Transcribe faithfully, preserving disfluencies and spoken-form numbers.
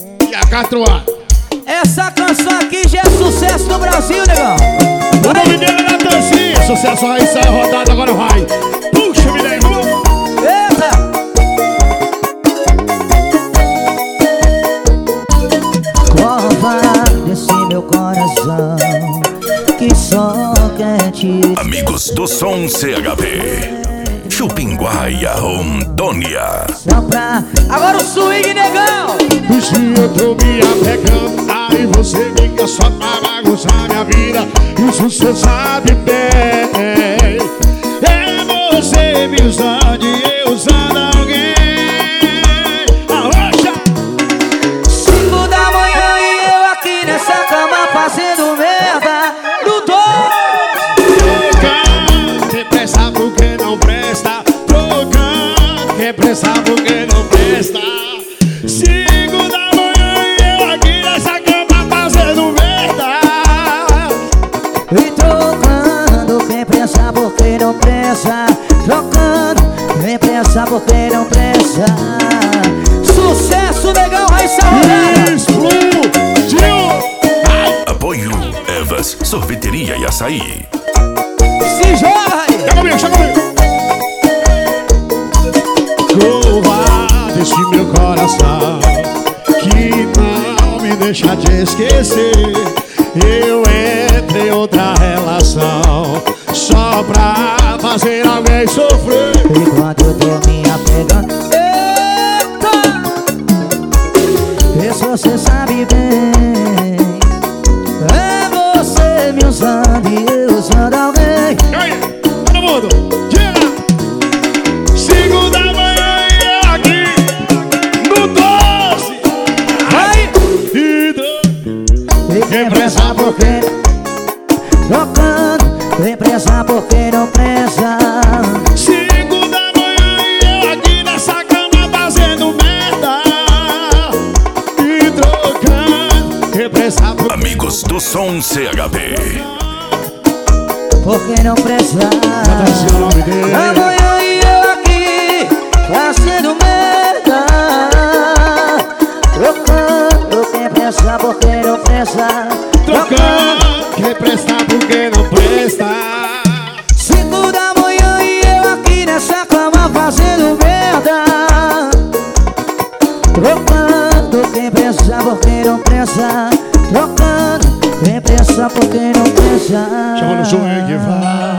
E a Catuá. Essa canção aqui já é sucesso no Brasil, negão. O nome dele é Natanzinho. Sucesso aí, sai rodada, agora vai. Puxa, me lembra. Eita! Cova desse meu coração que só quer te... Amigos do Som C H P, Chupinguaia, Rondônia. Só pra... Agora o swing, negão. Se eu tô me apegando, aí você liga só pra bagunçar minha vida. Isso cê sabe bem. É você me usando e eu usando alguém. Arrocha! Cinco da manhã e eu aqui nessa cama fazendo merda. No dois. Trocando, quem presta porque não presta. Trocando, quem presta porque não presta. Cinco da manhã e eu aqui nessa cama fazendo merda. E trocando, quem pensa porque não pensa. Trocando, quem pensa porque não pensa. Sucesso, negão, Raíssa Rodada. Explodiu! Apoio Evas, sorveteria e açaí. Se joga aí. Chega comigo, chega comigo. Cova desse meu coração que não me deixa te esquecer. Eu entrei em outra relação só pra fazer alguém sofrer. Enquanto eu tô me apegando. Eita! Isso você sabe bem. É você me usando e eu usando alguém. E aí, todo mundo, tira! Cinco da manhã e eu aqui no doze. Vai! E do... E quem pensa porque trocando, quem pensa porque não pensa. Cinco da manhã e eu aqui nessa cama fazendo merda. E trocando, quem pensa porque... Amigos do Som C H P, Porque não pensa. Natanzinho é o nome dele. Amanhã e eu aqui fazendo merda. Trocando, quem pensa porque não pensa. Trocando, quem presta porque não presta. Cinco da manhã e eu aqui nessa cama fazendo merda. Trocando, quem pensa porque não pensa. Trocando, quem pensa porque não pensa. Chama no swing, vai.